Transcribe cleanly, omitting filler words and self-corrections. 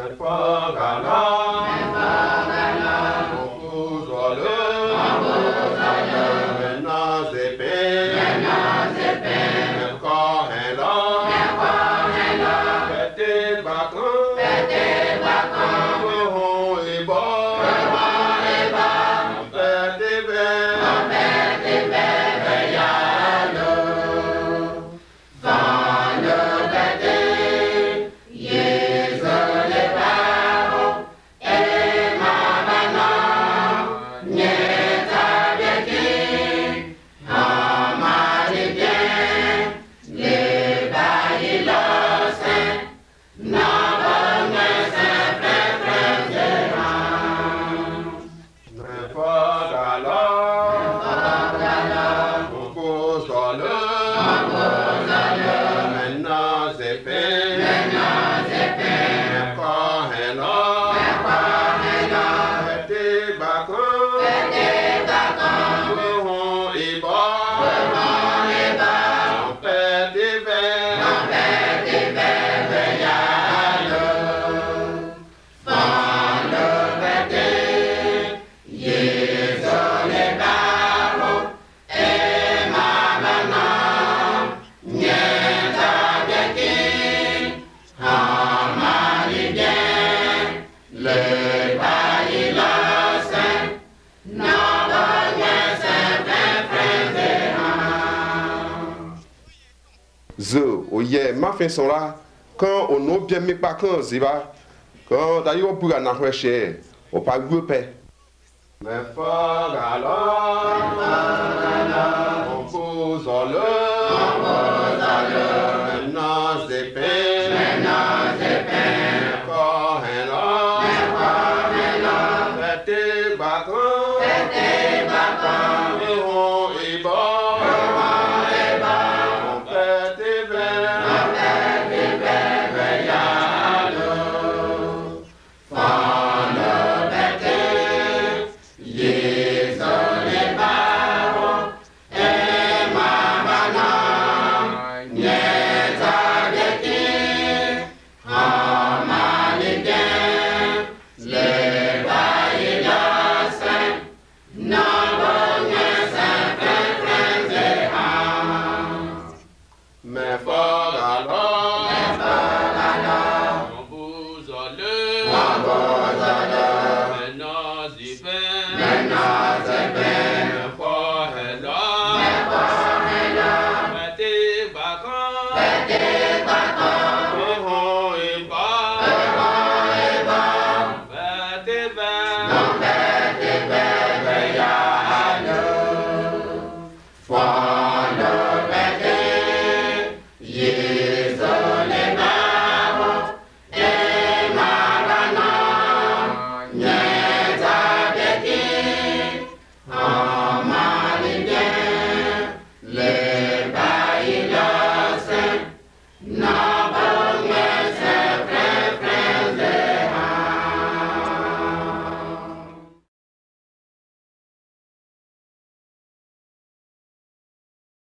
Oye, ma fin sont là. Quand on a bien mis pas quand c'est va. Quand d'ailleurs pour en avoir cher, on pas grouper. Mais fort alors, on pose le, maintenant c'est peine, encore un an, fêtez bacon, on est bon. Baba.